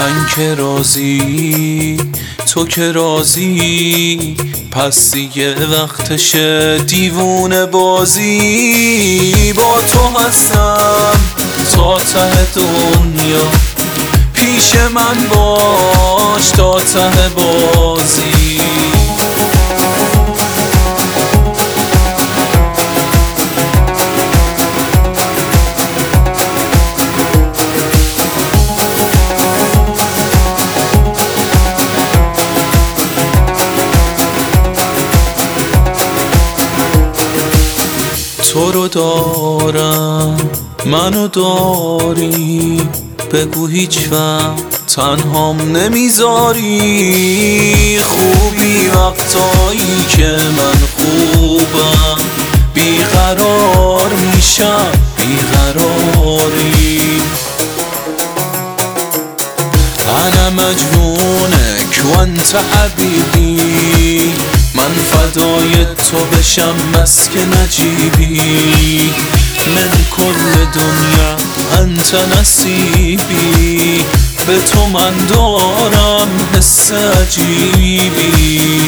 من که راضی تو که راضی، پس دیگه وقتشه دیوونه بازی. با تو هستم تا ته دنیا، پیش من باش تا ته بازی. تو رو دارم منو داری، بگو هیچ وقت تنهام نمیذاری. خوبی وقتایی که من خوبم، بیقرار میشم بیقراری. انا مجنونك وانت حبیبی، من فدای تو بشم مسک نجیبی. من کل دنیا انت نصیبی، به تو من دارم حس عجیبی.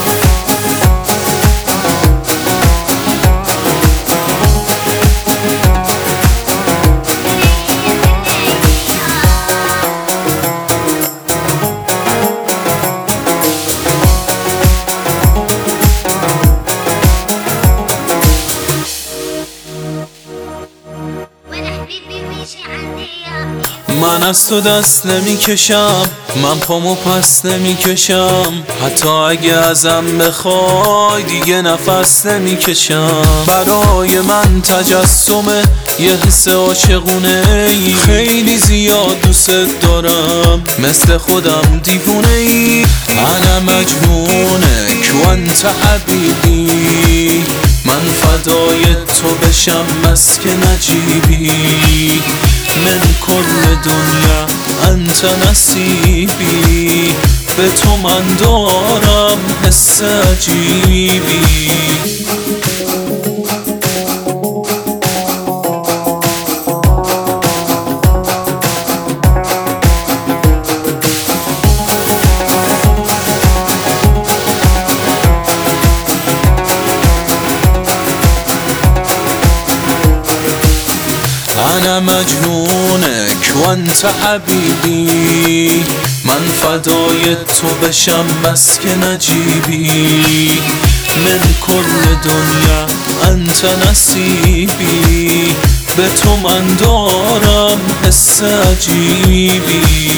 من از تو دست نمیکشم، من پامو پس نمیکشم، حتی اگه ازم بخوای دیگه نفس نمیکشم. برای من تجسمه یه حس عاشقونه ای، خیلی زیاد دوست دارم مثل خودم دیوونه ای. انا مجنونك وانت حبیبی، من فدای تو بشم مسک نجیبی. من کل دنیا انت نصیبی، به تو من دارم حس عجیبی. انا مجنونك وانت حبیبی، من فدای تو بشم مسک نجیبی. من کل دنیا انت نصیبی، به تو من دارم حس عجیبی.